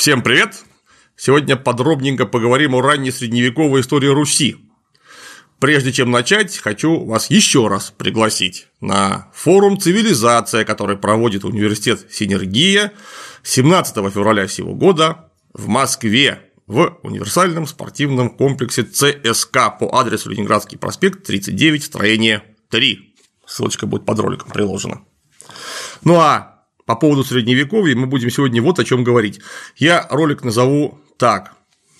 Всем привет! Сегодня подробненько поговорим о раннесредневековой истории Руси. Прежде чем начать, хочу вас еще раз пригласить на форум «Цивилизация», который проводит университет «Синергия» 17 февраля сего года в Москве в универсальном спортивном комплексе ЦСК по адресу Ленинградский проспект, 39, строение 3. Ссылочка будет под роликом приложена. Ну а по поводу средневековья мы будем сегодня вот о чем говорить. Я ролик назову так: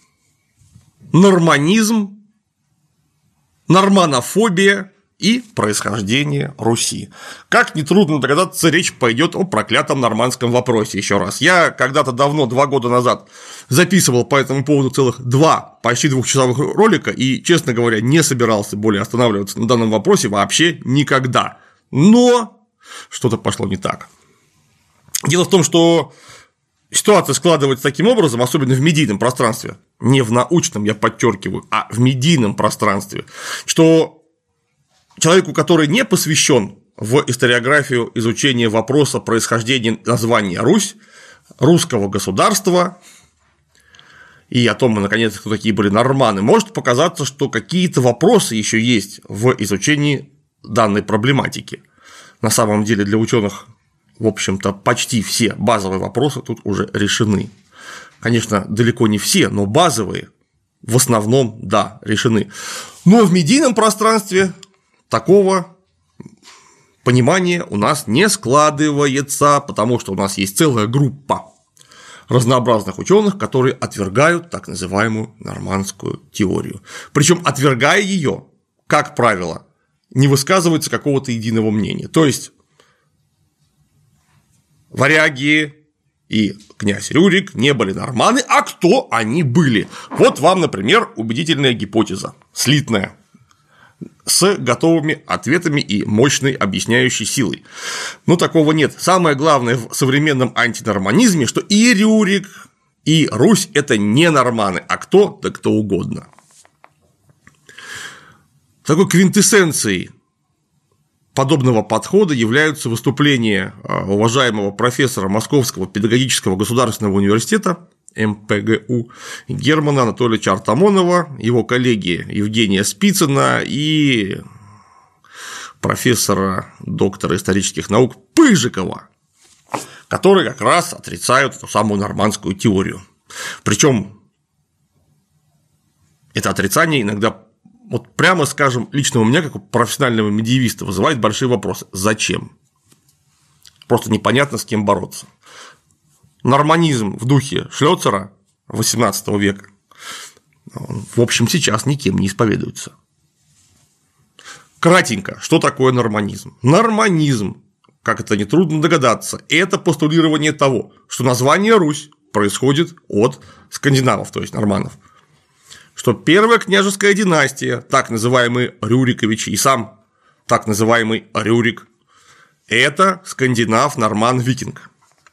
норманизм, норманофобия и происхождение Руси. Как нетрудно догадаться, речь пойдет о проклятом нормандском вопросе. Еще раз. Я когда-то давно, 2 года назад, записывал по этому поводу целых 2 почти 2-часовых ролика и, честно говоря, не собирался более останавливаться на данном вопросе вообще никогда. Но что-то пошло не так. Дело в том, что ситуация складывается таким образом, особенно в медийном пространстве, не в научном, я подчеркиваю, а в медийном пространстве, что человеку, который не посвящен в историографию изучения вопроса происхождения названия Русь, русского государства и о том, наконец, кто такие были норманы, может показаться, что какие-то вопросы еще есть в изучении данной проблематики. На самом деле для ученых, в общем-то, почти все базовые вопросы тут уже решены. Конечно, далеко не все, но базовые в основном, да, решены. Но в медийном пространстве такого понимания у нас не складывается, потому что у нас есть целая группа разнообразных ученых, которые отвергают так называемую нормандскую теорию. Причем, отвергая ее, как правило, не высказывается какого-то единого мнения. То есть варяги и князь Рюрик не были норманы, а кто они были? Вот вам, например, убедительная гипотеза, слитная, с готовыми ответами и мощной объясняющей силой. Но такого нет. Самое главное в современном антинорманизме, что и Рюрик, и Русь – это не норманы, а кто? Да кто угодно. Такой квинтэссенцией подобного подхода являются выступления уважаемого профессора Московского педагогического государственного университета МПГУ Германа Анатольевича Артамонова, его коллеги Евгения Спицына и профессора, доктора исторических наук Пыжикова, которые как раз отрицают эту самую нормандскую теорию. Причем это отрицание иногда, вот прямо скажем, лично у меня, как у профессионального медиевиста, вызывает большие вопросы. Зачем? Просто непонятно, с кем бороться. Норманизм в духе Шлёцера XVIII века, в общем, сейчас никем не исповедуется. Кратенько, что такое норманизм? Норманизм, как это нетрудно догадаться, это постулирование того, что название Русь происходит от скандинавов, то есть норманов. Что первая княжеская династия, так называемые Рюриковичи, и сам так называемый Рюрик – это скандинав, норман, викинг.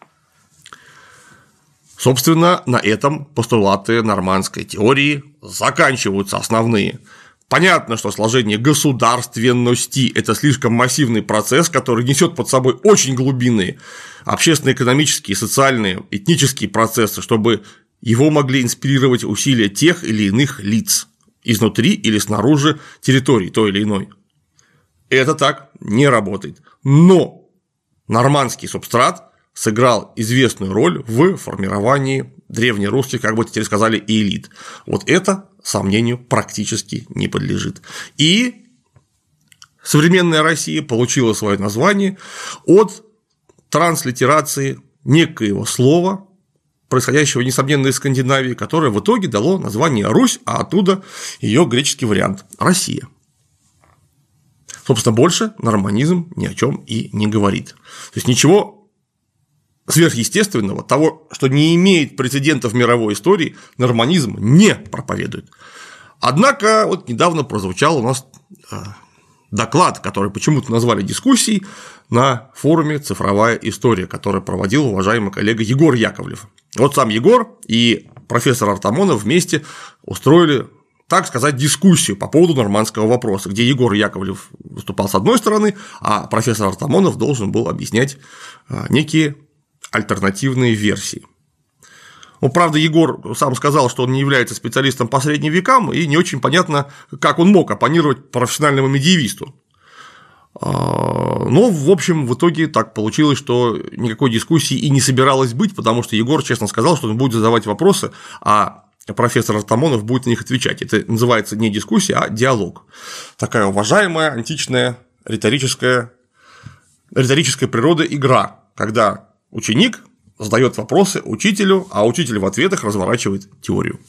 Собственно, на этом постулаты нормандской теории заканчиваются основные. Понятно, что сложение государственности – это слишком массивный процесс, который несет под собой очень глубинные общественно-экономические, социальные, этнические процессы, чтобы его могли инспирировать усилия тех или иных лиц изнутри или снаружи территории той или иной. Это так не работает. Но нормандский субстрат сыграл известную роль в формировании древнерусских, как бы теперь сказали, элит. Вот это сомнению практически не подлежит. И современная Россия получила свое название от транслитерации некоего слова, происходящего, несомненно, из Скандинавии, которое в итоге дало название Русь, а оттуда ее греческий вариант – Россия. Собственно, больше норманизм ни о чем и не говорит. То есть ничего сверхъестественного, того, что не имеет прецедентов в мировой истории, норманизм не проповедует. Однако вот недавно прозвучал у нас доклад, который почему-то назвали дискуссией, на форуме «Цифровая история», который проводил уважаемый коллега Егор Яковлев. Вот сам Егор и профессор Артамонов вместе устроили, так сказать, дискуссию по поводу нормандского вопроса, где Егор Яковлев выступал с одной стороны, а профессор Артамонов должен был объяснять некие альтернативные версии. Ну, правда, Егор сам сказал, что он не является специалистом по средним векам, и не очень понятно, как он мог оппонировать профессиональному медиевисту. Но, в общем, в итоге так получилось, что никакой дискуссии и не собиралось быть, потому что Егор честно сказал, что он будет задавать вопросы, а профессор Артамонов будет на них отвечать. Это называется не дискуссия, а диалог. Такая уважаемая античная риторическая природы игра, когда ученик задает вопросы учителю, а учитель в ответах разворачивает теорию.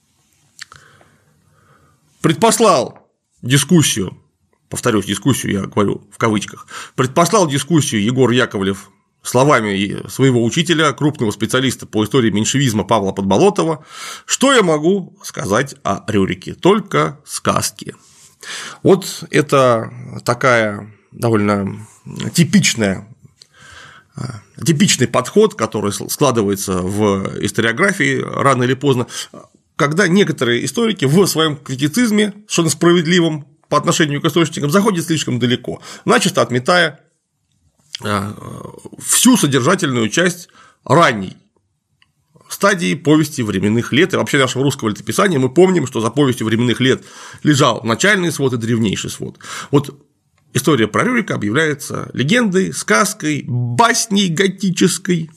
Предпослал дискуссию, повторюсь, дискуссию я говорю в кавычках, предпослал дискуссию Егор Яковлев словами своего учителя, крупного специалиста по истории меньшевизма Павла Подболотова. Что я могу сказать о Рюрике? Только сказки. Вот это такая довольно типичный подход, который складывается в историографии рано или поздно, когда некоторые историки в своем критицизме, совершенно справедливом по отношению к источникам, заходят слишком далеко, начисто отметая всю содержательную часть ранней стадии повести временных лет и вообще нашего русского летописания. Мы помним, что за повестью временных лет лежал начальный свод и древнейший свод. Вот история про Рюрика объявляется легендой, сказкой, басней готической,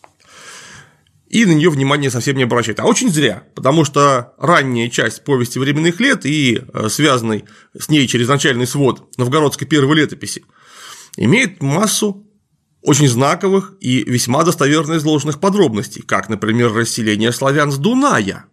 и на нее внимание совсем не обращает. А очень зря, потому что ранняя часть повести временных лет и связанный с ней через начальный свод новгородской первой летописи имеет массу очень знаковых и весьма достоверно изложенных подробностей, как, например, расселение славян с Дуная,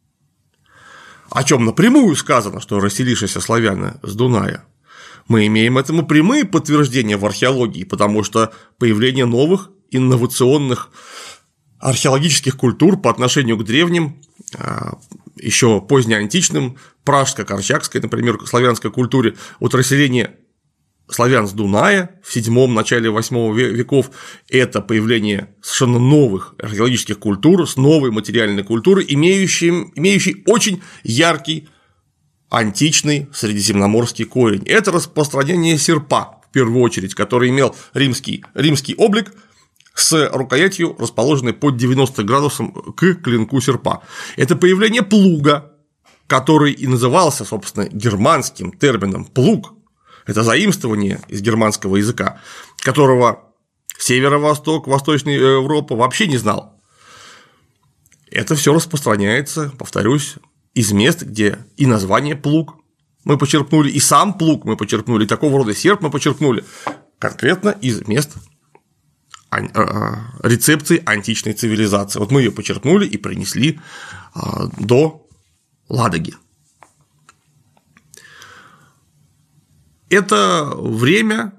о чем напрямую сказано, что расселившиеся славяне с Дуная. Мы имеем этому прямые подтверждения в археологии, потому что появление новых инновационных археологических культур по отношению к древним, еще позднеантичным, пражско-корчакской, например, славянской культуре, от расселения славян с Дуная в VII – начале VIII веков – это появление совершенно новых археологических культур с новой материальной культурой, имеющей очень яркий античный средиземноморский корень. Это распространение серпа, в первую очередь, который имел римский облик с рукоятью, расположенной под 90 градусом к клинку серпа. Это появление плуга, который и назывался, собственно, германским термином «плуг». Это заимствование из германского языка, которого северо-восток, Восточная Европа вообще не знал. Это все распространяется, повторюсь, из мест, где и название плуг мы почерпнули, и сам плуг мы почерпнули, и такого рода серп мы почерпнули конкретно из мест рецепции античной цивилизации. Вот мы ее почерпнули и принесли до Ладоги. Это время,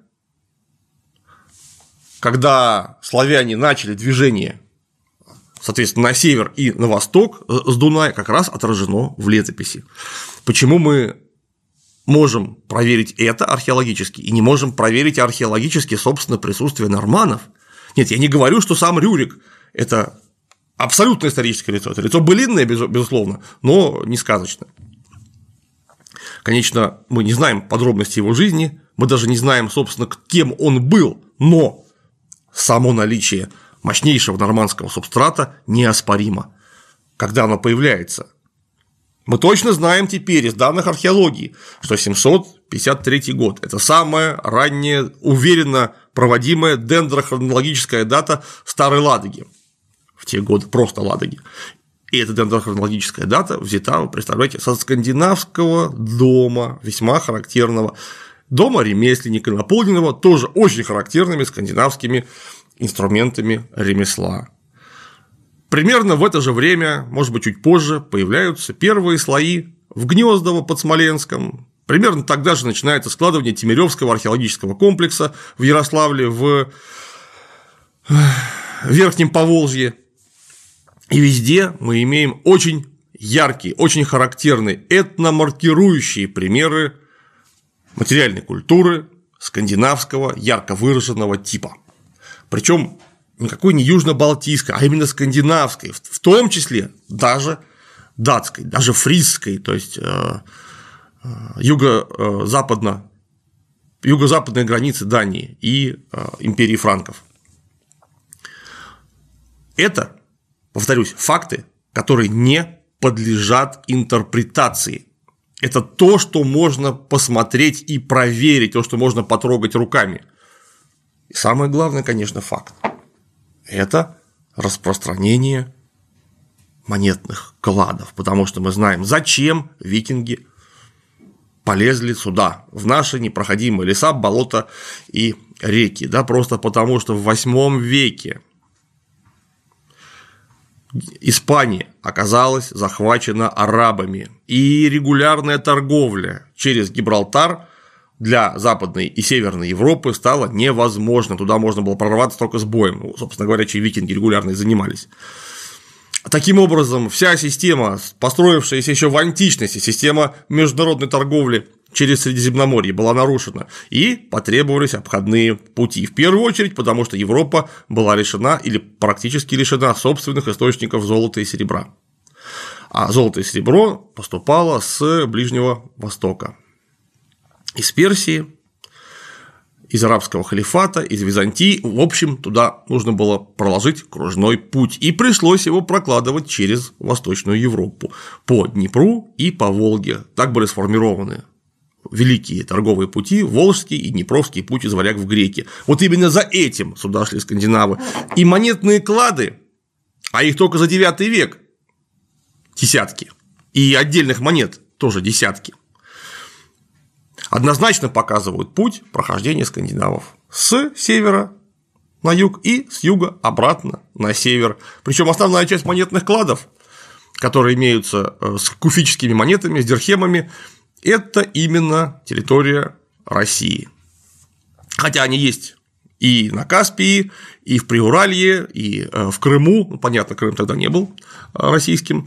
когда славяне начали движение, соответственно, на север и на восток с Дуная, как раз отражено в летописи. Почему мы можем проверить это археологически и не можем проверить археологически, собственно, присутствие норманнов? Нет, я не говорю, что сам Рюрик – это абсолютно историческое лицо, это лицо былинное, безусловно, но не сказочное. Конечно, мы не знаем подробностей его жизни, мы даже не знаем, собственно, кем он был, но само наличие мощнейшего нормандского субстрата неоспоримо. Когда оно появляется? Мы точно знаем теперь из данных археологии, что 753 год – это самая ранняя, уверенно проводимая дендрохронологическая дата Старой Ладоги, в те годы просто Ладоги. И эта дендрохронологическая дата взята, вы представляете, со скандинавского дома, весьма характерного, дома ремесленника, наполненного тоже очень характерными скандинавскими инструментами ремесла. Примерно в это же время, может быть, чуть позже, появляются первые слои в Гнездово под Смоленском. Примерно тогда же начинается складывание Тимирёвского археологического комплекса в Ярославле, в Верхнем Поволжье. И везде мы имеем очень яркие, очень характерные этномаркирующие примеры материальной культуры скандинавского ярко выраженного типа. Причем никакой не южно-балтийской, а именно скандинавской, в том числе даже датской, даже фризской, то есть юго-западной границы Дании и империи франков. Это, повторюсь, факты, которые не подлежат интерпретации. Это то, что можно посмотреть и проверить, то, что можно потрогать руками. И самое главное, конечно, факт – это распространение монетных кладов, потому что мы знаем, зачем викинги полезли сюда, в наши непроходимые леса, болота и реки, да, просто потому что в 8 веке Испания оказалась захвачена арабами, и регулярная торговля через Гибралтар для Западной и Северной Европы стала невозможна. Туда можно было прорваться только с боем. Ну, собственно говоря, чем викинги регулярно и занимались. Таким образом, вся система, построившаяся еще в античности, система международной торговли через Средиземноморье была нарушена, и потребовались обходные пути. В первую очередь, потому что Европа была лишена или практически лишена собственных источников золота и серебра. А золото и серебро поступало с Ближнего Востока. Из Персии, из арабского халифата, из Византии, в общем, туда нужно было проложить кружной путь, и пришлось его прокладывать через Восточную Европу, по Днепру и по Волге. Так были сформированы великие торговые пути, Волжский и Днепровский путь из варяг в греки. Вот именно за этим сюда шли скандинавы. И монетные клады, а их только за 9 век десятки, и отдельных монет тоже десятки, однозначно показывают путь прохождения скандинавов с севера на юг и с юга обратно на север. Причем основная часть монетных кладов, которые имеются с куфическими монетами, с дирхемами, это именно территория России. Хотя они есть и на Каспии, и в Приуралье, и в Крыму. Ну, понятно, Крым тогда не был российским.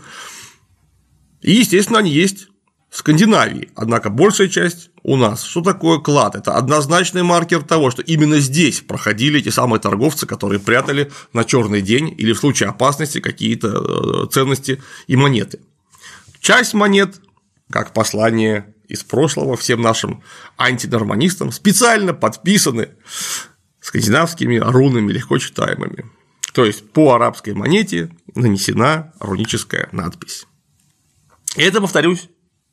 И, естественно, они есть в Скандинавии. Однако большая часть у нас. Что такое клад? Это однозначный маркер того, что именно здесь проходили эти самые торговцы, которые прятали на черный день или в случае опасности какие-то ценности и монеты. Часть монет, как послание из прошлого всем нашим антинорманистам, специально подписаны скандинавскими рунами, легко читаемыми. То есть по арабской монете нанесена руническая надпись. И это, повторюсь,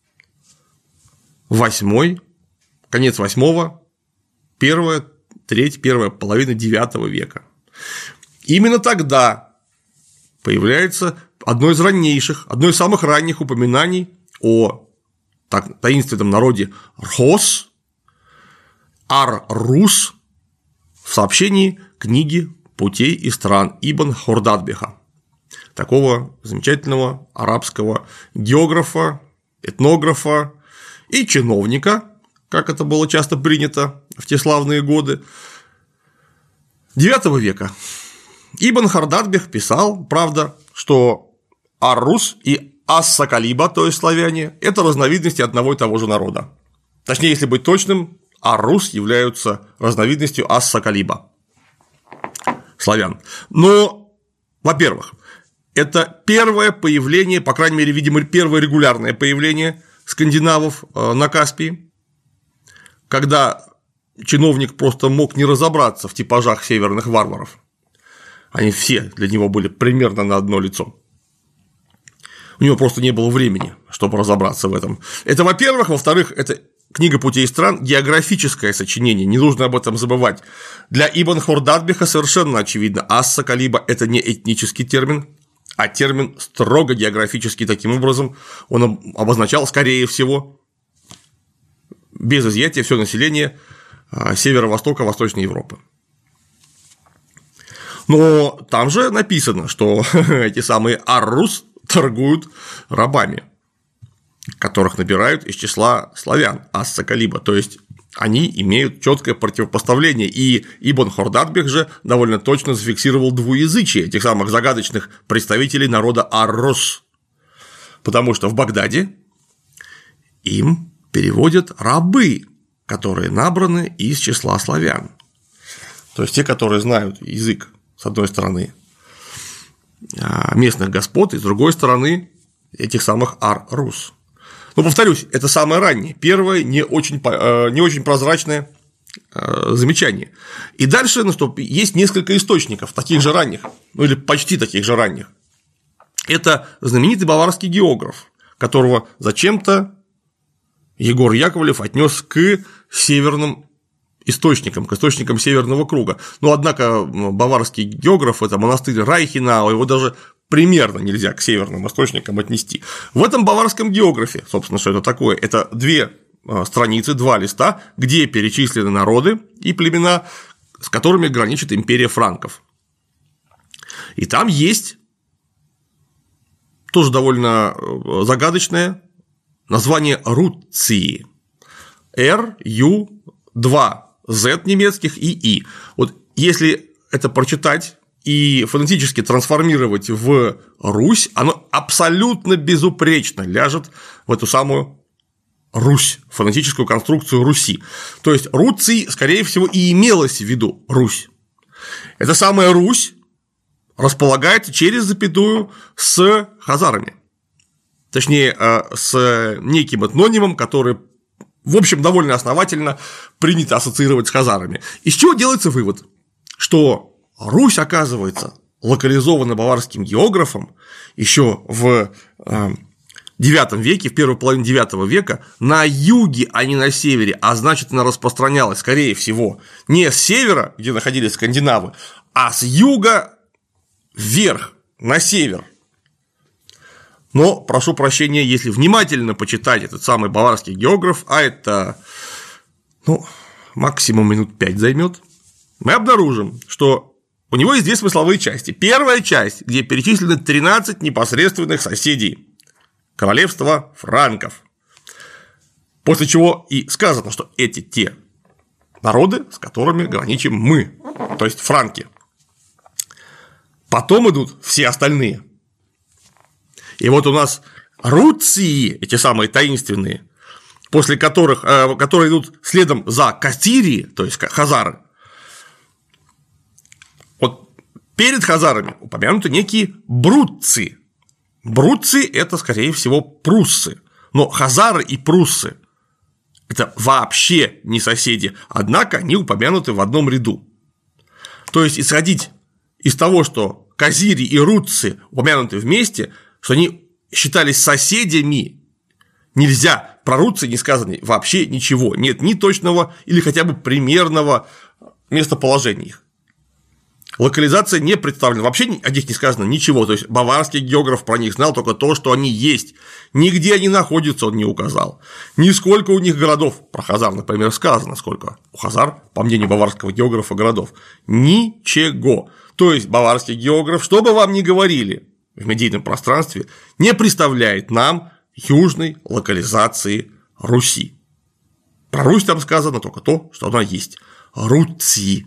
конец 8-го, первая половина 9 века. Именно тогда появляется одно из самых ранних упоминаний о таинственном народе Рхос, Ар-Рус, в сообщении книги «Путей и стран» Ибн Хордадбеха, такого замечательного арабского географа, этнографа и чиновника, как это было часто принято в те славные годы, 9 века. Ибн Хордадбех писал, правда, что Ар-Рус и Ас-Сакалиба, то есть славяне, это разновидности одного и того же народа. Точнее, если быть точным, Ар-Рус являются разновидностью Ас-Сакалиба, славян. Но, во-первых, это первое появление, по крайней мере, видимо, первое регулярное появление скандинавов на Каспии, когда чиновник просто мог не разобраться в типажах северных варваров. Они все для него были примерно на одно лицо. У него просто не было времени, чтобы разобраться в этом. Это, во-первых. Во-вторых, это книга «Путей и стран» – географическое сочинение, не нужно об этом забывать. Для Ибн Хордадбеха совершенно очевидно, Ас-Сакалиба – это не этнический термин, а термин строго географический. Таким образом, он обозначал, скорее всего, без изъятия все население северо-востока Восточной Европы. Но там же написано, что эти самые Ар-Рус торгуют рабами, которых набирают из числа славян, Ас-Сакалиба, то есть они имеют четкое противопоставление, и Ибн Хордадбех же довольно точно зафиксировал двуязычие этих самых загадочных представителей народа Ар-Рус, потому что в Багдаде им переводят рабы, которые набраны из числа славян, то есть те, которые знают язык, с одной стороны, местных господ, и с другой стороны этих самых Ар-Рус. Но, повторюсь, это самое раннее, первое, не очень прозрачное замечание. И дальше есть несколько источников, таких же ранних, ну или почти таких же ранних, Это знаменитый баварский географ, которого зачем-то Егор Яковлев отнес к северным источникам, к источникам Северного круга. Но, однако, баварский географ – это монастырь Райхенау, его даже примерно нельзя к северным источникам отнести. В этом баварском географе, собственно, что это такое? Это 2 страницы, 2 листа, где перечислены народы и племена, с которыми граничит империя франков. И там есть тоже довольно загадочное название Руции. R-U-2, Z немецких и И. Вот если это прочитать и фонетически трансформировать в Русь, оно абсолютно безупречно ляжет в эту самую Русь, фонетическую конструкцию Руси. То есть Руций, скорее всего, и имелось в виду Русь. Эта самая Русь располагается через запятую с хазарами. Точнее, с неким этнонимом, который, в общем, довольно основательно принято ассоциировать с хазарами. Из чего делается вывод, что Русь, оказывается, локализована баварским географом еще в IX веке, в первой половине IX века, на юге, а не на севере, а значит, она распространялась, скорее всего, не с севера, где находились скандинавы, а с юга вверх, на север. Но, прошу прощения, если внимательно почитать этот самый баварский географ, а это, максимум минут 5 займет, мы обнаружим, что у него есть 2 смысловые части. Первая часть, где перечислены 13 непосредственных соседей королевства франков. После чего и сказано, что эти те народы, с которыми граничим мы, то есть франки. Потом идут все остальные. И вот у нас Руции, эти самые таинственные, после которых, которые идут следом за Кастирии, то есть хазары. Вот перед хазарами упомянуты некие брутцы. Брутцы – это, скорее всего, пруссы. Но хазары и пруссы – это вообще не соседи, однако они упомянуты в одном ряду. То есть исходить из того, что казири и рутцы упомянуты вместе, что они считались соседями, нельзя. Про рутцы не сказано вообще ничего. Нет ни точного или хотя бы примерного местоположения их. Локализация не представлена, вообще о них не сказано ничего, то есть баварский географ про них знал только то, что они есть, нигде они находятся, он не указал, ни сколько у них городов, про хазар, например, сказано, сколько у хазар, по мнению баварского географа, городов, ничего, то есть баварский географ, что бы вам ни говорили в медийном пространстве, не представляет нам южной локализации Руси. Про Русь там сказано только то, что она есть, Руци.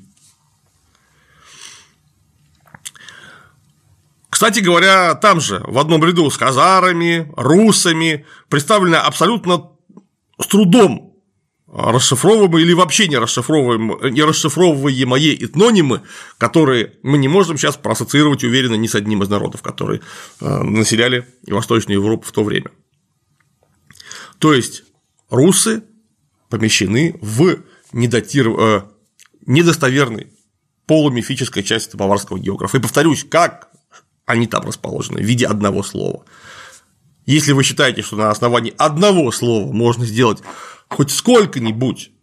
Кстати говоря, там же, в одном ряду с хазарами, русами, представлены абсолютно с трудом расшифровываемые или вообще не расшифровываемые этнонимы, которые мы не можем сейчас проассоциировать уверенно ни с одним из народов, которые населяли Восточную Европу в то время. То есть русы помещены в недостоверной полумифической части баварского географа. И повторюсь, как они там расположены в виде одного слова. Если вы считаете, что на основании одного слова можно сделать хоть сколько-нибудь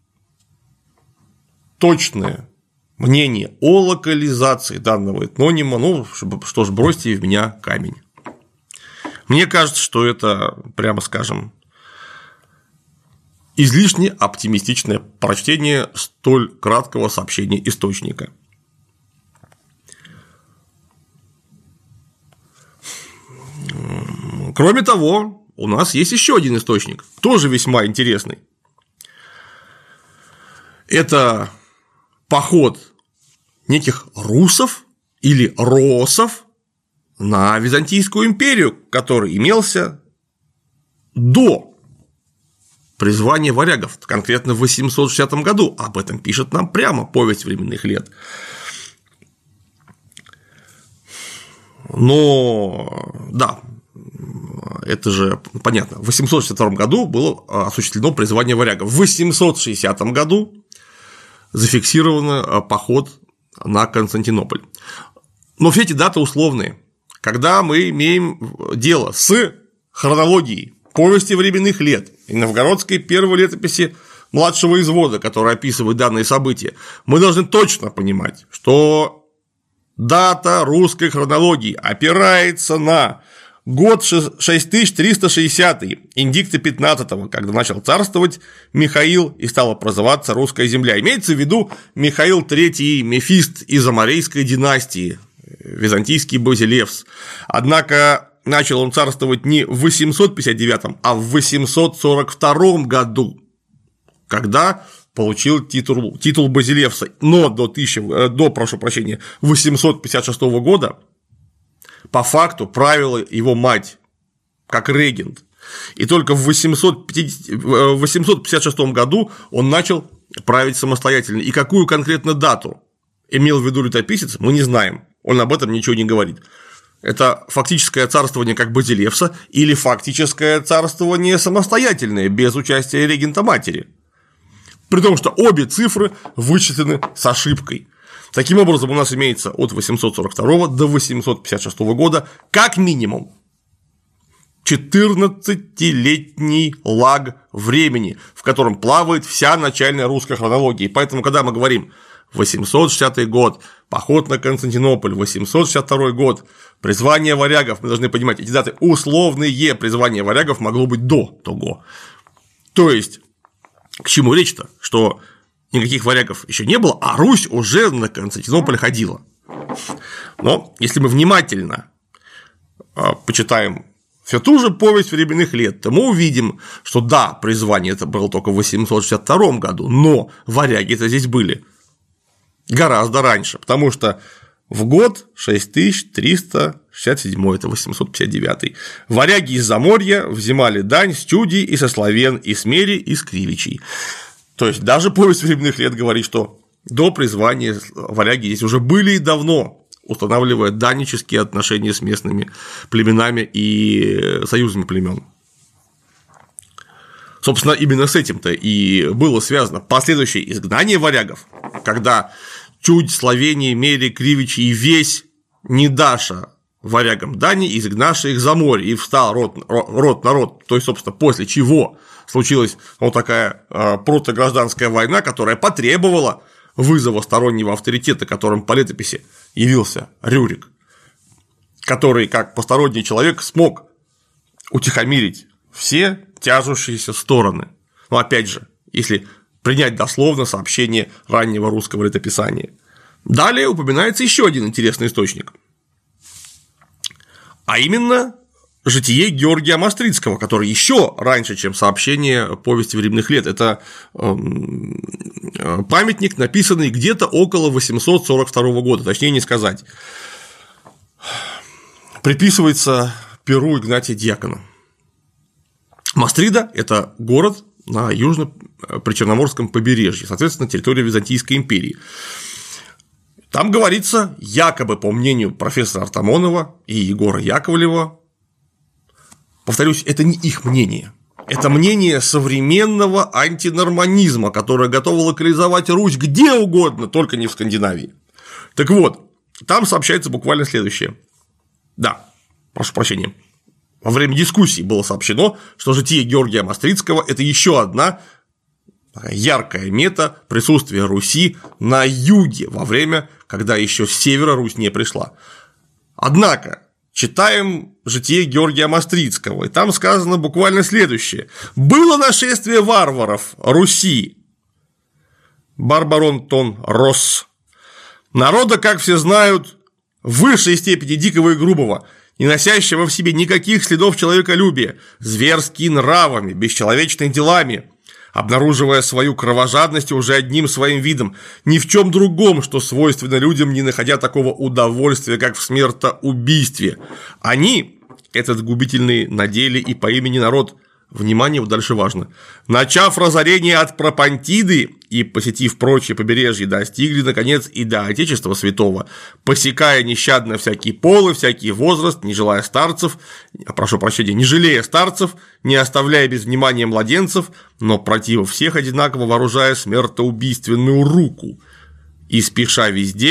точное мнение о локализации данного этнонима, что ж, бросьте в меня камень. Мне кажется, что это, прямо скажем, излишне оптимистичное прочтение столь краткого сообщения источника. Кроме того, у нас есть еще один источник, тоже весьма интересный. Это поход неких русов или росов на Византийскую империю, который имелся до призвания варягов, конкретно в 860 году. Об этом пишет нам прямо повесть временных лет. Но, да, это же понятно, в 862 году было осуществлено призвание варягов. В 860 году зафиксирован поход на Константинополь. Но все эти даты условные. когда мы имеем дело с хронологией повести временных лет и новгородской первой летописи младшего извода, которая описывает данные события, мы должны точно понимать, что дата русской хронологии опирается на год 6360, индикта 15-го, когда начал царствовать Михаил и стала прозываться русская земля. Имеется в виду Михаил III Мефист из Аморейской династии, византийский Базилевс. Однако начал он царствовать не в 859, а в 842 году, когда получил титул Базилевса, но до 856 года по факту правила его мать как регент, и только в 856 году он начал править самостоятельно. И какую конкретно дату имел в виду летописец, мы не знаем, он об этом ничего не говорит. Это фактическое царствование как Базилевса или фактическое царствование самостоятельное, без участия регента матери. При том, что обе цифры вычислены с ошибкой. Таким образом, у нас имеется от 842 до 856 года как минимум 14-летний лаг времени, в котором плавает вся начальная русская хронология. И поэтому, когда мы говорим 860 год, поход на Константинополь, 862 год, призвание варягов, мы должны понимать, эти даты условные, призвание варягов могло быть до того. То есть, к чему речь-то? Что никаких варягов еще не было, а Русь уже на Константинополь ходила. Но если мы внимательно почитаем всю ту же повесть временных лет, то мы увидим, что да, призвание это было только в 862 году, но варяги-то здесь были гораздо раньше, потому что в год 6367, это 859, варяги из Заморья взимали дань с Чудий и со славян, и с Мери, и с Кривичей. То есть даже повесть временных лет говорит, что до призвания варяги здесь уже были и давно, устанавливая даннические отношения с местными племенами и союзами племен. Собственно, именно с этим-то и было связано последующее изгнание варягов, когда Чудь, Словения, Мери, Кривичи и весь недаша варягам дани, изгнавший их за море, и встал род-народ, то есть, собственно, после чего случилась вот такая протогражданская война, которая потребовала вызова стороннего авторитета, которым по летописи явился Рюрик, который, как посторонний человек, смог утихомирить все тяжущиеся стороны. Но опять же, если принять дословно сообщение раннего русского летописания. Далее упоминается еще один интересный источник, а именно житие Георгия Мастрицкого, который еще раньше, чем сообщение повести временных лет. Это памятник, написанный где-то около 842 года, точнее не сказать. Приписывается перу Игнатия Дьякона. Мастрида – это город на южно-причерноморском побережье, соответственно, территория Византийской империи. Там говорится, якобы, по мнению профессора Артамонова и Егора Яковлева, повторюсь, это не их мнение, это мнение современного антинорманизма, которое готово локализовать Русь где угодно, только не в Скандинавии. Так вот, там сообщается буквально следующее. Да, прошу прощения. Во время дискуссии было сообщено, что житие Георгия Мастрицкого – это еще одна яркая мета присутствия Руси на юге во время, когда еще с севера Русь не пришла. Однако читаем житие Георгия Мастрицкого, и там сказано буквально следующее: «Было нашествие варваров Руси, Барбарон тон Росс, народа, как все знают, в высшей степени дикого и грубого, не носящего в себе никаких следов человеколюбия, зверски нравами, бесчеловечными делами, обнаруживая свою кровожадность уже одним своим видом, ни в чем другом, что свойственно людям, не находя такого удовольствия, как в смертоубийстве. Они, этот губительный на деле и по имени народ, внимание, вот дальше важно, начав разорение от Пропантиды и посетив прочие побережья, достигли, наконец, и до Отечества Святого, посекая нещадно всякий пол и всякий возраст, не желая старцев, прошу прощения, не жалея старцев, не оставляя без внимания младенцев, но против всех одинаково вооружая смертоубийственную руку, и спеша везде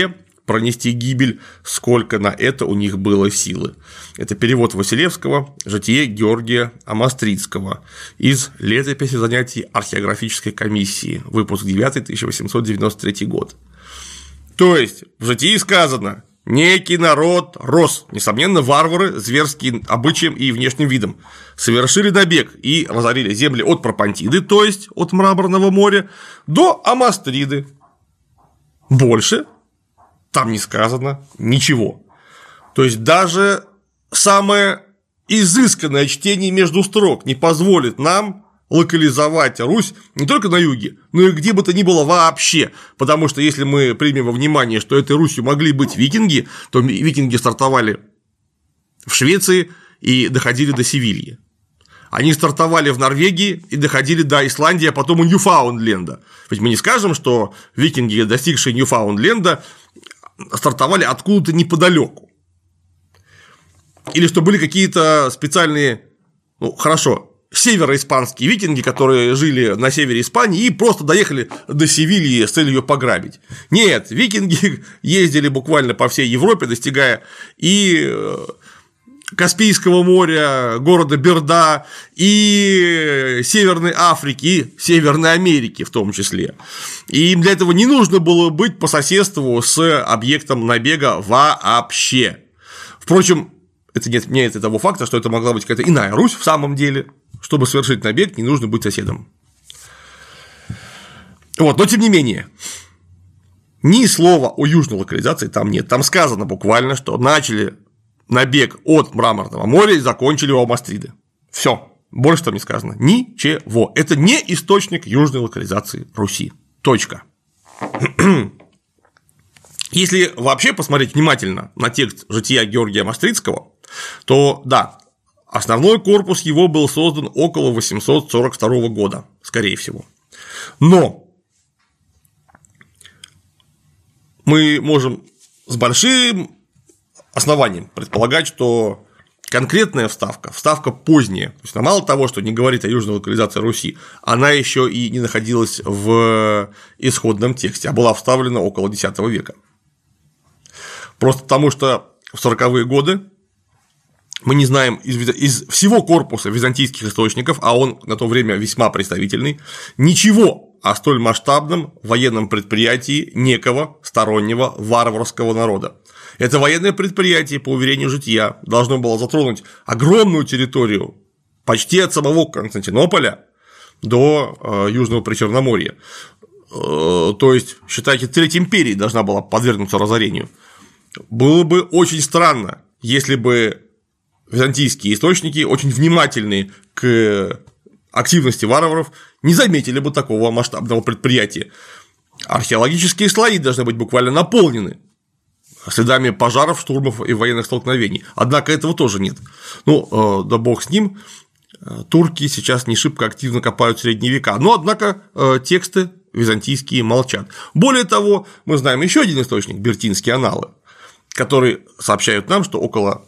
пронести гибель, сколько на это у них было силы. Это перевод Василевского «Житие Георгия Амостридского» из летописи занятий археографической комиссии, выпуск 9, 1893 год. То есть в житии сказано: некий народ рос, несомненно, варвары, зверские обычаем и внешним видом, совершили набег и разорили земли от Пропонтиды, то есть от Мраморного моря, до Амостриды. Больше там не сказано ничего. То есть даже самое изысканное чтение между строк не позволит нам локализовать Русь не только на юге, но и где бы то ни было вообще, потому что если мы примем во внимание, что этой Русью могли быть викинги, то викинги стартовали в Швеции и доходили до Севильи. Они стартовали в Норвегии и доходили до Исландии, а потом и Ньюфаундленда. Ведь мы не скажем, что викинги, достигшие Ньюфаундленда, стартовали откуда-то неподалеку. Или что были какие-то специальные, североиспанские викинги, которые жили на севере Испании и просто доехали до Севильи с целью ее пограбить. Нет, викинги ездили буквально по всей Европе, достигая и Каспийского моря, города Берда, и Северной Африки, и Северной Америки в том числе. И им для этого не нужно было быть по соседству с объектом набега вообще. Впрочем, это не отменяет того факта, что это могла быть какая-то иная Русь в самом деле. Чтобы совершить набег, не нужно быть соседом. Но тем не менее, ни слова о южной локализации там нет. Там сказано буквально, что начали набег от Мраморного моря и закончили у Амостриды. Все, больше там не сказано. Ничего. Это не источник южной локализации Руси. Точка. Если вообще посмотреть внимательно на текст жития Георгия Амостридского, то да, основной корпус его был создан около 842 года, скорее всего. Но мы можем с большим основанием предполагать, что конкретная вставка поздняя, то есть она мало того, что не говорит о южной локализации Руси, она еще и не находилась в исходном тексте, а была вставлена около X века. Просто потому, что в 40-е годы мы не знаем из всего корпуса византийских источников, а он на то время весьма представительный, ничего о столь масштабном военном предприятии некого стороннего варварского народа. Это военное предприятие, по уверению жития, должно было затронуть огромную территорию почти от самого Константинополя до Южного Причерноморья. То есть, считайте, Треть империя должна была подвергнуться разорению. Было бы очень странно, если бы византийские источники, очень внимательные к активности варваров, не заметили бы такого масштабного предприятия. Археологические слои должны быть буквально наполнены следами пожаров, штурмов и военных столкновений. Однако этого тоже нет. Да бог с ним, турки сейчас не шибко активно копают в средние века, но, однако, тексты византийские молчат. Более того, мы знаем еще один источник – Бертинские анналы, которые сообщают нам, что около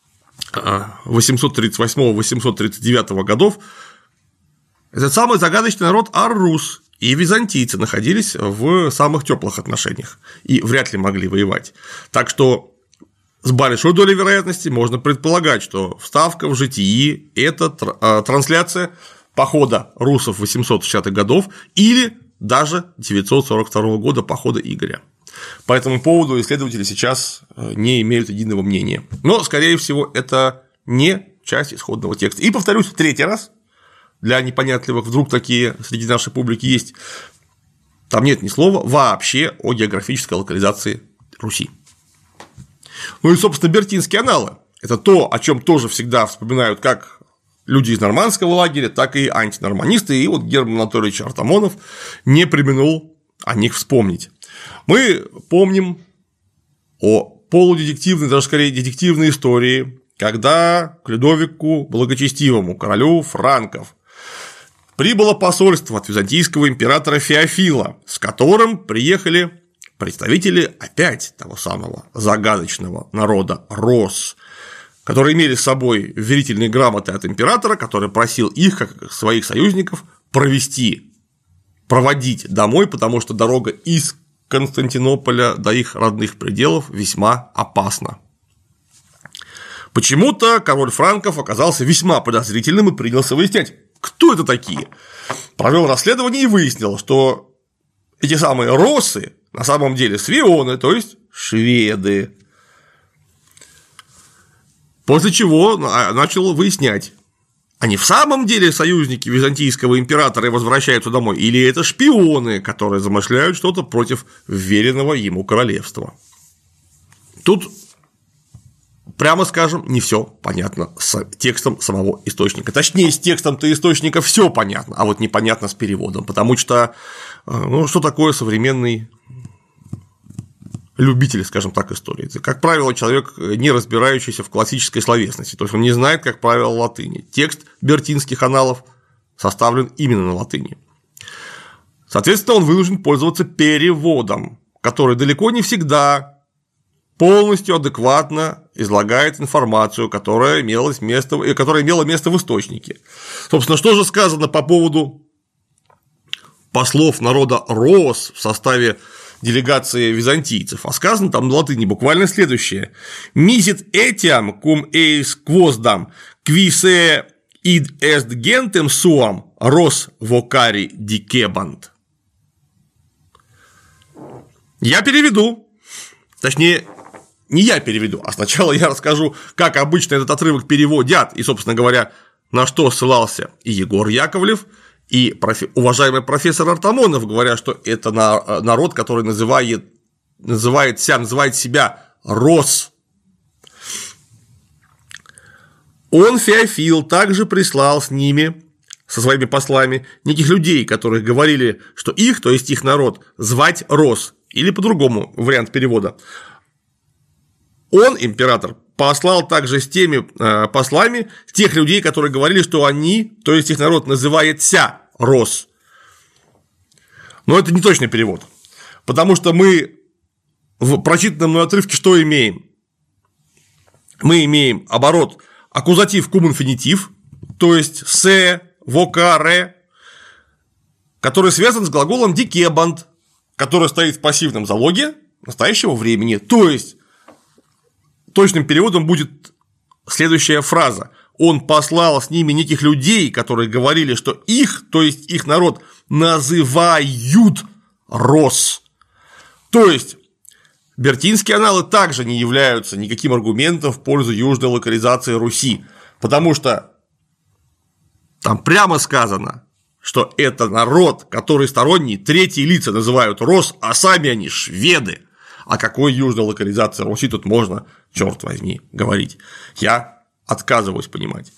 838-839 годов этот самый загадочный народ Ар-Рус и византийцы находились в самых теплых отношениях и вряд ли могли воевать. Так что с большой долей вероятности можно предполагать, что вставка в житии – это трансляция похода русов 860-х годов или даже 942 года похода Игоря. По этому поводу исследователи сейчас не имеют единого мнения. Но, скорее всего, это не часть исходного текста. И повторюсь в третий раз, для непонятливых, вдруг такие среди нашей публики есть, там нет ни слова вообще о географической локализации Руси. И, собственно, Бертинские анналы – это то, о чем тоже всегда вспоминают как люди из нормандского лагеря, так и антинорманисты, и Герман Анатольевич Артамонов не преминул о них вспомнить. Мы помним о полудетективной, даже скорее детективной истории, когда к Людовику Благочестивому, королю франков, прибыло посольство от византийского императора Феофила, с которым приехали представители опять того самого загадочного народа Рос, которые имели с собой верительные грамоты от императора, который просил их, как своих союзников, проводить домой, потому что дорога из Константинополя до их родных пределов весьма опасно. Почему-то король франков оказался весьма подозрительным и принялся выяснять, кто это такие. Провел расследование и выяснил, что эти самые россы на самом деле свионы, то есть шведы. После чего начал выяснять, они в самом деле союзники византийского императора и возвращаются домой, или это шпионы, которые замышляют что-то против веренного ему королевства. Тут, прямо скажем, не все понятно с текстом самого источника. Точнее, с текстом-то источника все понятно, а вот непонятно с переводом, потому что, что такое современный любитель, скажем так, истории? Это, как правило, человек, не разбирающийся в классической словесности, то есть он не знает, как правило, латыни. Текст бертинских анналов составлен именно на латыни. Соответственно, он вынужден пользоваться переводом, который далеко не всегда полностью адекватно излагает информацию, которая имела место в источнике. Собственно, что же сказано по поводу послов народа Рос в составе делегации византийцев, а сказано там на латыни буквально следующее: «Мисит этиам кум эйс квоздам квисе ид эст гентем суам рос вокари дикебант». Я переведу, точнее, не я переведу, а сначала я расскажу, как обычно этот отрывок переводят, и, собственно говоря, на что ссылался и Егор Яковлев, и уважаемый профессор Артамонов, говоря, что это народ, который называет себя Рос. Он, Феофил, также прислал с ними, со своими послами, неких людей, которых говорили, что их, то есть их народ, звать Рос, или по-другому вариант перевода. Он, император, послал также с теми послами тех людей, которые говорили, что они, то есть их народ, называется Рос. Но это не точный перевод, потому что мы в прочитанном мной отрывке что имеем? Мы имеем оборот аккузатив кум инфинитив, то есть се, вокаре, который связан с глаголом дикебант, который стоит в пассивном залоге настоящего времени. То есть точным переводом будет следующая фраза: он послал с ними неких людей, которые говорили, что их, то есть их народ, называют Рос. То есть бертинские анналы также не являются никаким аргументом в пользу южной локализации Руси, потому что там прямо сказано, что это народ, который сторонние третьи лица называют Рос, а сами они шведы. О какой южной локализации Руси тут можно, черт возьми, говорить? Я отказываюсь понимать.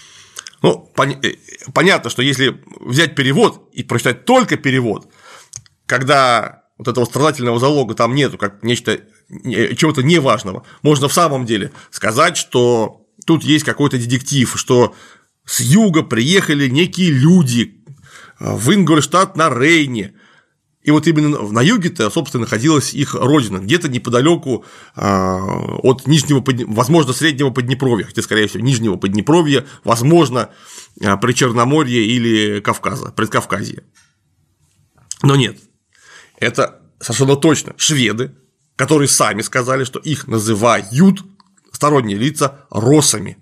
Понятно, что если взять перевод и прочитать только перевод, когда вот этого страдательного залога там нету, как чего-то неважного, можно в самом деле сказать, что тут есть какой-то детектив, что с юга приехали некие люди в Ингольштадт на Рейне. И вот именно на юге-то, собственно, находилась их родина, где-то неподалеку от Нижнего, возможно, Среднего Поднепровья, хотя, скорее всего, Нижнего Поднепровья, возможно, Причерноморья или Кавказа, Предкавказья. Но нет, это совершенно точно шведы, которые сами сказали, что их называют сторонние лица росами.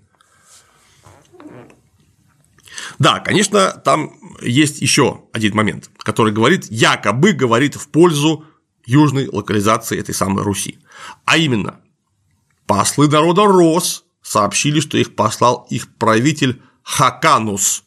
Да, конечно, там есть еще один момент, который якобы говорит в пользу южной локализации этой самой Руси. А именно, послы народа Рос сообщили, что их послал их правитель Хаканус.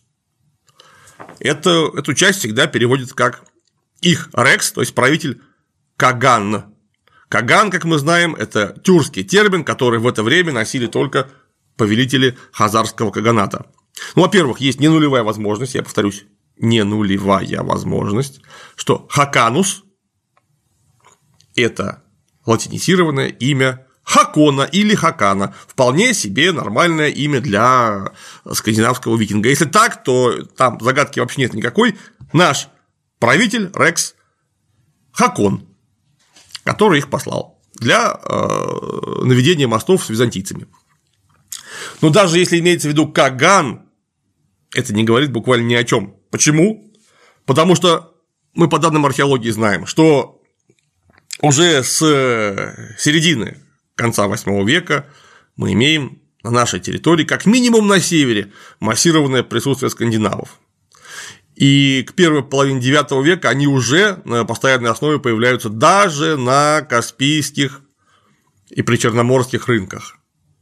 Эту часть всегда переводят как их рекс, то есть правитель Каган. Каган, как мы знаем, это тюркский термин, который в это время носили только повелители хазарского каганата. Во-первых, есть ненулевая возможность, я повторюсь, ненулевая возможность, что Хаканус – это латинизированное имя Хакона или Хакана, вполне себе нормальное имя для скандинавского викинга. Если так, то там загадки вообще нет никакой. Наш правитель Рекс Хакон, который их послал для наведения мостов с византийцами. Но даже если имеется в виду Каган, это не говорит буквально ни о чем. Почему? Потому что мы по данным археологии знаем, что уже с середины конца VIII века мы имеем на нашей территории, как минимум на севере, массированное присутствие скандинавов. И к первой половине IX века они уже на постоянной основе появляются даже на Каспийских и причерноморских рынках.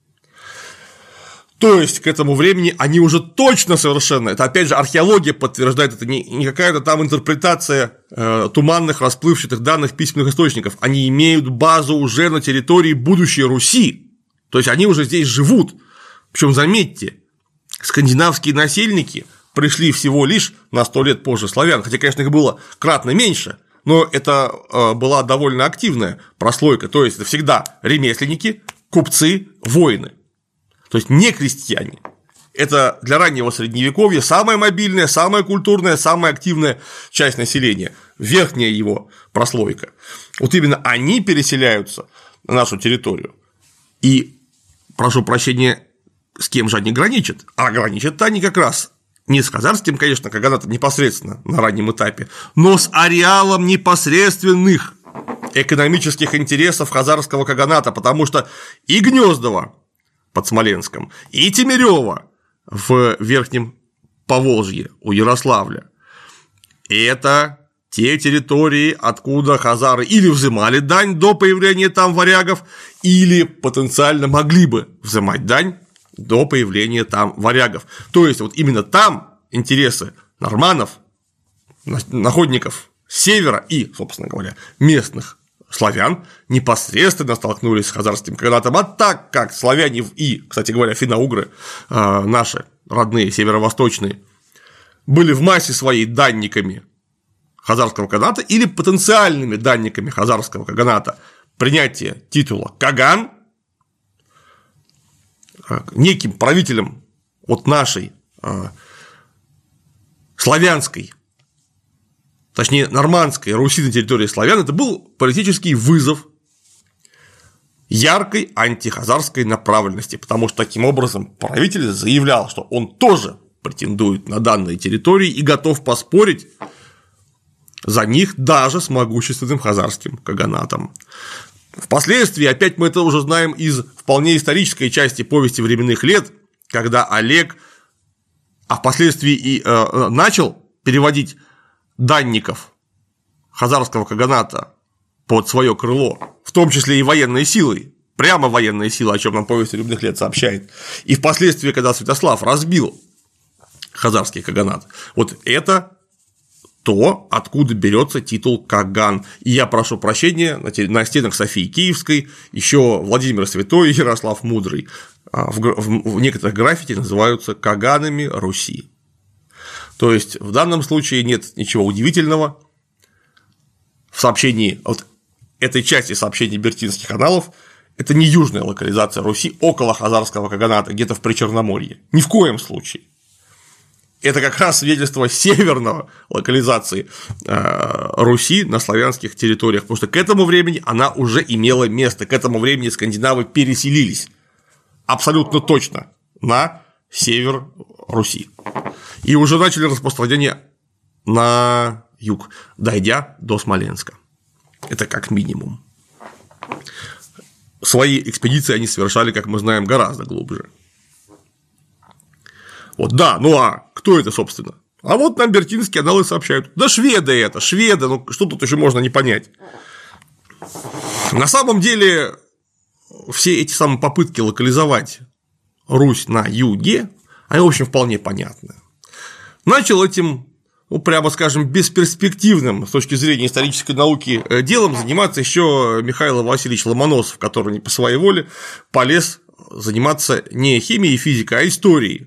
То есть к этому времени они уже точно совершенно, это опять же археология подтверждает, это не какая-то там интерпретация туманных расплывчатых данных письменных источников, они имеют базу уже на территории будущей Руси, то есть они уже здесь живут. Причем заметьте, скандинавские насельники пришли всего лишь на 100 лет позже славян, хотя, конечно, их было кратно меньше, но это была довольно активная прослойка, то есть это всегда ремесленники, купцы, воины. То есть не крестьяне. Это для раннего Средневековья самая мобильная, самая культурная, самая активная часть населения, верхняя его прослойка. Вот именно они переселяются на нашу территорию. И, прошу прощения, с кем же они граничат? А граничат-то они как раз не с хазарским, конечно, каганатом непосредственно на раннем этапе, но с ареалом непосредственных экономических интересов хазарского каганата, потому что и Гнездово под Смоленском, и Тимирёво в Верхнем Поволжье у Ярославля – это те территории, откуда хазары или взимали дань до появления там варягов, или потенциально могли бы взимать дань до появления там варягов. То есть, вот именно там интересы норманов, находников с севера и, собственно говоря, местных славян непосредственно столкнулись с хазарским каганатом, а так как славяне и, кстати говоря, финно-угры, наши родные северо-восточные, были в массе своей данниками хазарского каганата или потенциальными данниками хазарского каганата, принятие титула каган неким правителем от нашей славянской, точнее, нормандской Руси на территории славян, это был политический вызов яркой антихазарской направленности, потому что таким образом правитель заявлял, что он тоже претендует на данные территории и готов поспорить за них даже с могущественным хазарским каганатом. Впоследствии, опять мы это уже знаем из вполне исторической части повести временных лет, когда Олег, а впоследствии и начал переводить данников хазарского каганата под свое крыло, в том числе и военной силой, прямо военные силы, о чем нам повесть временных лет сообщает, и впоследствии, когда Святослав разбил хазарский каганат, вот это то, откуда берется титул каган. И я прошу прощения, на стенах Софии Киевской еще Владимир Святой и Ярослав Мудрый в некоторых граффити называются каганами Руси. То есть в данном случае нет ничего удивительного в сообщении вот этой части сообщений бертинских аналов. Это не южная локализация Руси около хазарского каганата, где-то в Причерноморье. Ни в коем случае. Это как раз свидетельство северного локализации Руси на славянских территориях, потому что к этому времени она уже имела место, к этому времени скандинавы переселились абсолютно точно на север Руси и уже начали распространение на юг, дойдя до Смоленска. Это как минимум. Свои экспедиции они совершали, как мы знаем, гораздо глубже. Вот, да, ну а кто это, собственно? А вот нам бертинские аналы сообщают. Да шведы это, шведы, ну что тут еще можно не понять? На самом деле, все эти самые попытки локализовать Русь на юге, они, в общем, вполне понятны. Начал этим, ну, прямо скажем, бесперспективным с точки зрения исторической науки делом заниматься еще Михаил Васильевич Ломоносов, который не по своей воле полез заниматься не химией и физикой, а историей.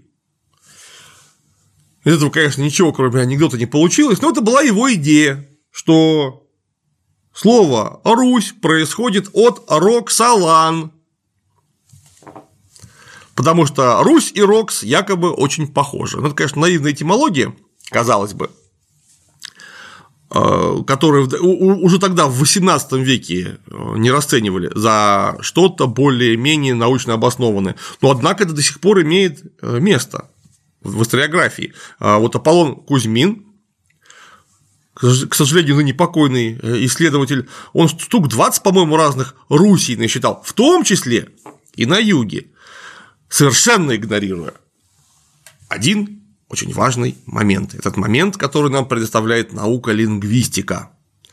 Из этого, конечно, ничего, кроме анекдота, не получилось, но это была его идея, что слово «Русь» происходит от «Роксолан», потому что Русь и Рокс якобы очень похожи. Ну, это, конечно, наивная этимология, казалось бы, которую уже тогда в XVIII веке не расценивали за что-то более-менее научно обоснованное, но однако это до сих пор имеет место в историографии. Вот Аполлон Кузьмин к сожалению, ныне покойный исследователь, он штук 20, по-моему, разных Русей насчитал, в том числе и на юге, совершенно игнорируя один очень важный момент. Этот момент, который нам предоставляет наука лингвистика.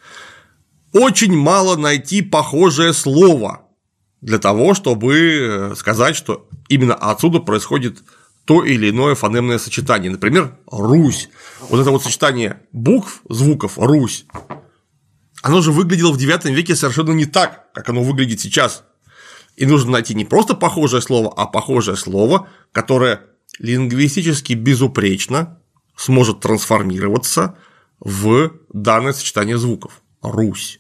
Очень мало найти похожее слово для того, чтобы сказать, что именно отсюда происходит то или иное фонемное сочетание. Например, Русь. Вот это вот сочетание букв, звуков Русь, оно же выглядело в IX веке совершенно не так, как оно выглядит сейчас. И нужно найти не просто похожее слово, а похожее слово, которое лингвистически безупречно сможет трансформироваться в данное сочетание звуков – Русь.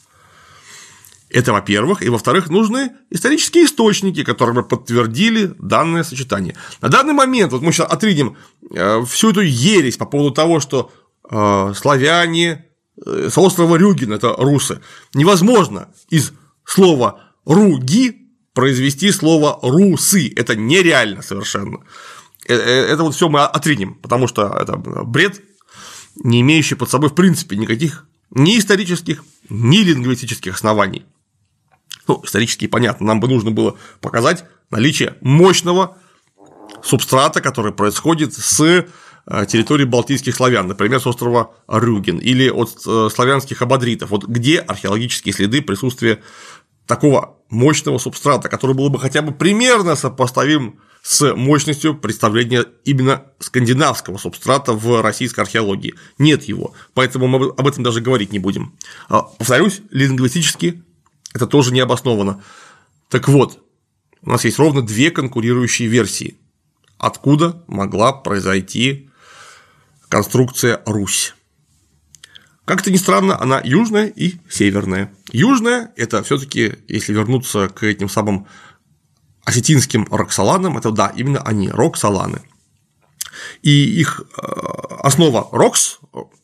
Это, во-первых, и, во-вторых, нужны исторические источники, которые бы подтвердили данное сочетание. На данный момент, вот мы сейчас отринем всю эту ересь по поводу того, что славяне с острова Рюген – это русы, невозможно из слова «руги» произвести слово «русы», это нереально совершенно. Это вот все мы отринем, потому что это бред, не имеющий под собой в принципе никаких ни исторических, ни лингвистических оснований. Ну, исторически понятно, нам бы нужно было показать наличие мощного субстрата, который происходит с территории балтийских славян, например, с острова Рюген или от славянских ободритов, вот где археологические следы присутствия такого мощного субстрата, который был бы хотя бы примерно сопоставим с мощностью представления именно скандинавского субстрата в российской археологии. Нет его, поэтому мы об этом даже говорить не будем. Повторюсь, лингвистически это тоже не обосновано. Так вот, у нас есть ровно две конкурирующие версии, откуда могла произойти конструкция Русь. Как-то ни странно, она южная и северная. Южная – это все-таки, если вернуться к этим самым осетинским роксоланам, это да, именно они, роксоланы. И их основа рокс,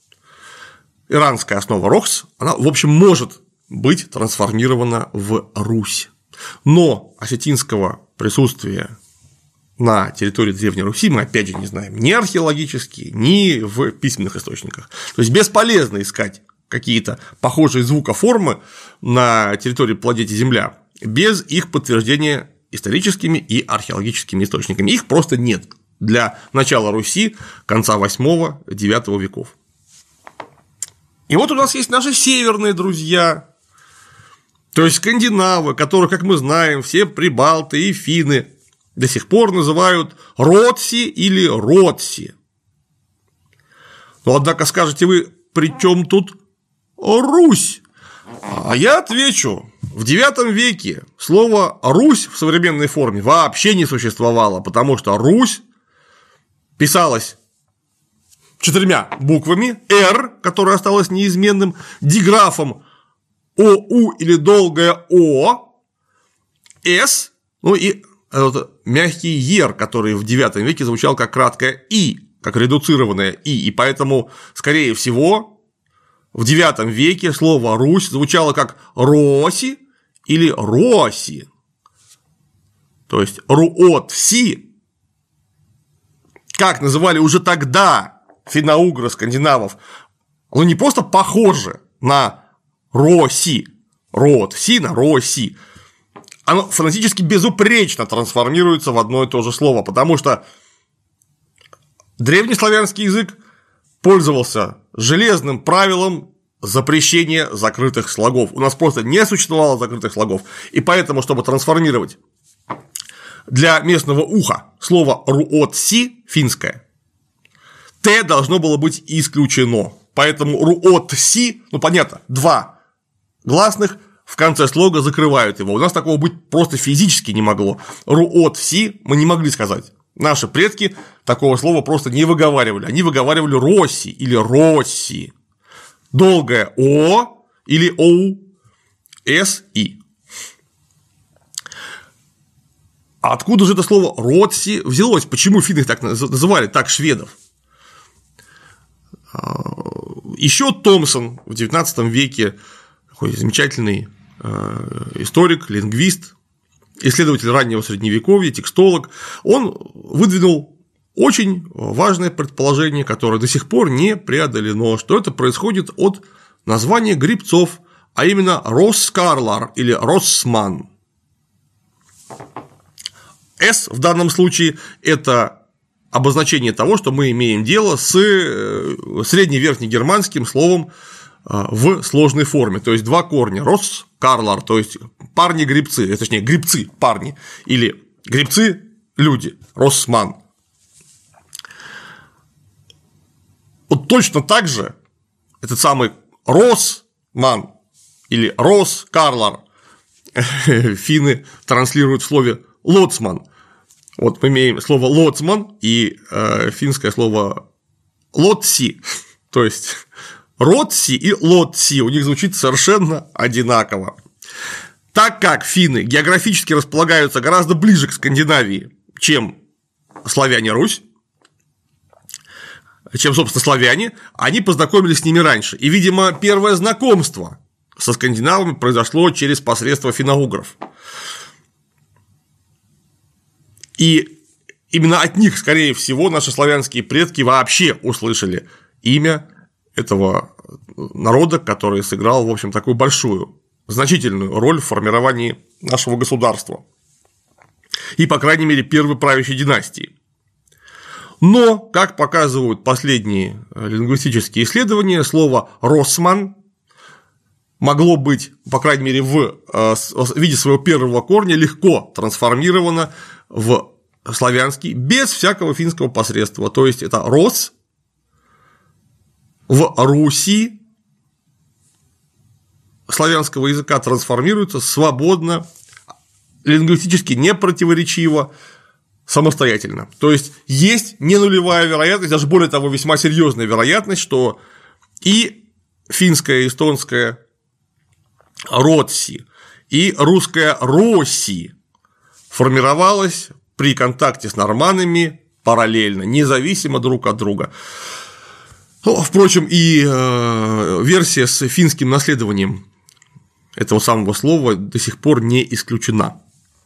иранская основа рокс, она, в общем, может быть трансформирована в Русь. Но осетинского присутствия на территории Древней Руси мы, опять же, не знаем ни археологически, ни в письменных источниках. То есть бесполезно искать какие-то похожие звукоформы на территории планеты Земля без их подтверждения историческими и археологическими источниками. Их просто нет для начала Руси конца 8-9 веков. И вот у нас есть наши северные друзья, то есть скандинавы, которых, как мы знаем, все прибалты и финны до сих пор называют Ротси или Ротси. Но, однако, скажете вы, при чем тут Русь? А я отвечу, в IX веке слово «Русь» в современной форме вообще не существовало, потому что Русь писалась 4 буквами, «Р», которое осталось неизменным, диграфом ОУ или долгое О, С, ну и мягкий «ер», который в IX веке звучал как краткое «и», как редуцированное «и», и поэтому, скорее всего, в IX веке слово «Русь» звучало как «роси» или «роси», то есть «руотси», как называли уже тогда финно-угры скандинавов, оно не просто похоже на «роси», «ротси» на «роси», оно фонетически безупречно трансформируется в одно и то же слово, потому что древнеславянский язык пользовался железным правилом запрещения закрытых слогов. У нас просто не существовало закрытых слогов. И поэтому, чтобы трансформировать для местного уха слово «руотси» финское, «т» должно было быть исключено. Поэтому «руотси», ну понятно, 2 гласных в конце слога закрывают его. У нас такого быть просто физически не могло. «Руотси» мы не могли сказать. Наши предки такого слова просто не выговаривали. Они выговаривали «роси» или «росси». Долгое «о» или «оу», «с», «и». А откуда же это слово «ротси» взялось? Почему финны так называли, так шведов? Еще Томпсон в XIX веке, такой замечательный историк, лингвист, исследователь раннего средневековья, текстолог, он выдвинул очень важное предположение, которое до сих пор не преодолено, что это происходит от названия грибцов, а именно Росскарлар или Россман. «С» в данном случае – это обозначение того, что мы имеем дело с средневерхнегерманским словом в сложной форме, то есть два корня – Росскарлар, то есть парни-грибцы, точнее, грибцы – парни, или грибцы – люди, Россман. Вот точно так же этот самый Россман или Росскарлар финны транслируют в слове лоцман. Вот мы имеем слово лоцман и финское слово лотси, то есть ротси и лотси, у них звучит совершенно одинаково. Так как финны географически располагаются гораздо ближе к Скандинавии, чем славяне-Русь, чем, собственно, славяне, они познакомились с ними раньше. И, видимо, первое знакомство со скандинавами произошло через посредство финно-угров. И именно от них, скорее всего, наши славянские предки вообще услышали имя этого народа, который сыграл, в общем, такую большую, значительную роль в формировании нашего государства. И, по крайней мере, первой правящей династии. Но, как показывают последние лингвистические исследования, слово «росман» могло быть, по крайней мере, в виде своего первого корня легко трансформировано в славянский без всякого финского посредства. То есть это «рос» в Руси славянского языка трансформируется свободно, лингвистически непротиворечиво, самостоятельно. То есть есть не нулевая вероятность, даже более того, весьма серьезная вероятность, что и финская, и эстонская «ротси», и русская «роси» формировалась при контакте с норманнами параллельно, независимо друг от друга. Ну, впрочем, и версия с финским наследованием этого самого слова до сих пор не исключена.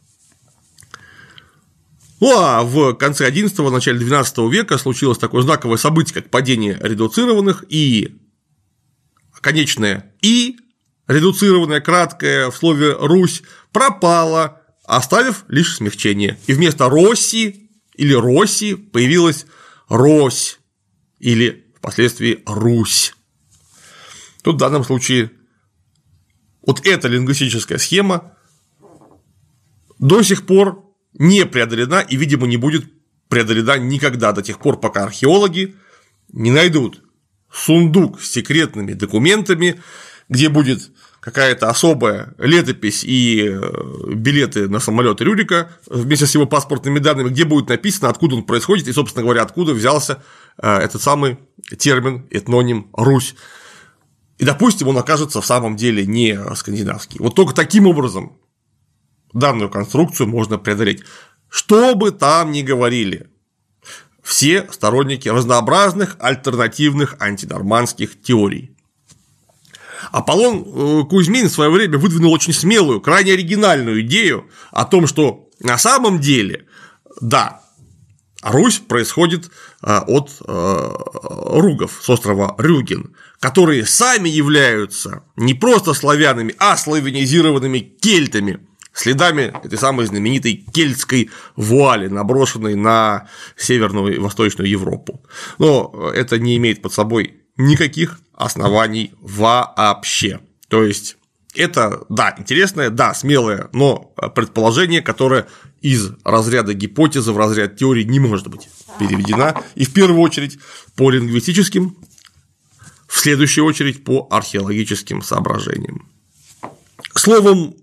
Ну, а в конце XI – начале XII века случилось такое знаковое событие, как падение редуцированных, и конечное «и», редуцированное, краткое, в слове «Русь» пропало, оставив лишь смягчение. И вместо «Росси» или «Роси» появилась «Рось» или впоследствии «Русь». Тут в данном случае вот эта лингвистическая схема до сих пор не преодолена и, видимо, не будет преодолена никогда до тех пор, пока археологи не найдут сундук с секретными документами, где будет какая-то особая летопись и билеты на самолет Рюрика вместе с его паспортными данными, где будет написано, откуда он происходит и, собственно говоря, откуда взялся этот самый термин, этноним «Русь». И, допустим, он окажется в самом деле не скандинавский. Вот только таким образом данную конструкцию можно преодолеть. Что бы там ни говорили все сторонники разнообразных альтернативных антинормандских теорий. Аполлон Кузьмин в свое время выдвинул очень смелую, крайне оригинальную идею о том, что на самом деле, да, Русь происходит от ругов с острова Рюген, которые сами являются не просто славянами, а славянизированными кельтами, следами этой самой знаменитой кельтской вуали, наброшенной на Северную и Восточную Европу. Но это не имеет под собой никаких оснований вообще. То есть это, да, интересное, да, смелое, но предположение, которое из разряда гипотезы в разряд теории не может быть переведена, и в первую очередь по лингвистическим, в следующую очередь по археологическим соображениям. Словом,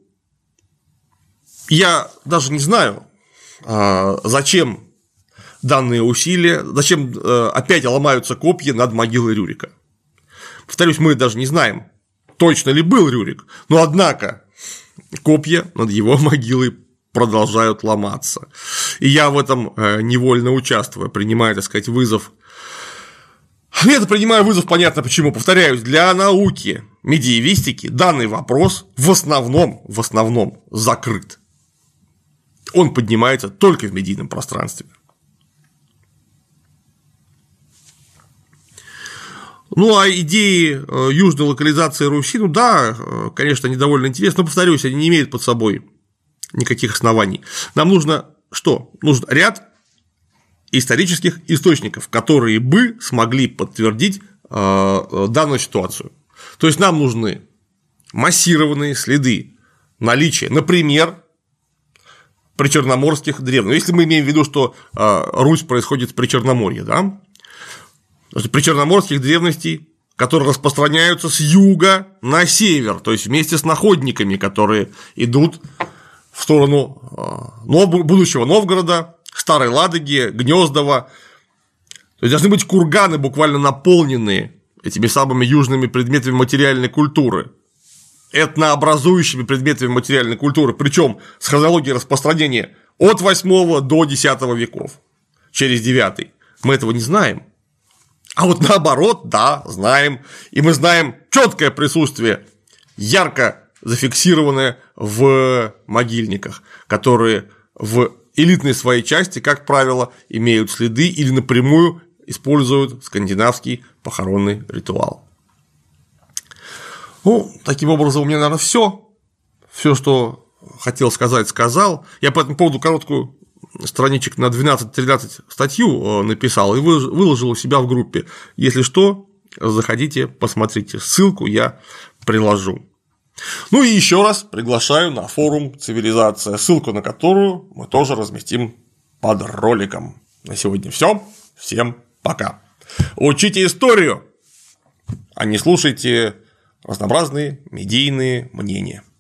я даже не знаю, зачем данные усилия, зачем опять ломаются копья над могилой Рюрика. Повторюсь, мы даже не знаем, точно ли был Рюрик, но однако копья над его могилой продолжают ломаться. И я в этом невольно участвую, принимая, так сказать, вызов. Я принимаю вызов, понятно почему, повторяюсь, для науки медиевистики данный вопрос в основном закрыт. Он поднимается только в медийном пространстве. Ну, а идеи южной локализации Руси, ну да, конечно, они довольно интересны, но, повторюсь, они не имеют под собой никаких оснований. Нам нужно что? Нужен ряд исторических источников, которые бы смогли подтвердить данную ситуацию. То есть нам нужны массированные следы наличия, например, причерноморских древностей. Если мы имеем в виду, что Русь происходит с Причерноморья, да? Причерноморских древностей, которые распространяются с юга на север, то есть вместе с находниками, которые идут в сторону будущего Новгорода, Старой Ладоги, Гнездова. То есть должны быть курганы, буквально наполненные этими самыми южными предметами материальной культуры, этнообразующими предметами материальной культуры, причем с хронологией распространения от 8 до 10 веков, через 9. Мы этого не знаем. А вот наоборот, да, знаем. И мы знаем четкое присутствие, ярко зафиксированное в могильниках, которые в элитной своей части, как правило, имеют следы или напрямую используют скандинавский похоронный ритуал. Ну, таким образом, у меня, наверное, все, что хотел сказать, сказал. Я по этому поводу короткую страничек на 12-13 статью написал и выложил у себя в группе. Если что, заходите, посмотрите. Ссылку я приложу. Ну и еще раз приглашаю на форум «Цивилизация», ссылку на которую мы тоже разместим под роликом. На сегодня все. Всем пока. Учите историю, а не слушайте разнообразные медийные мнения.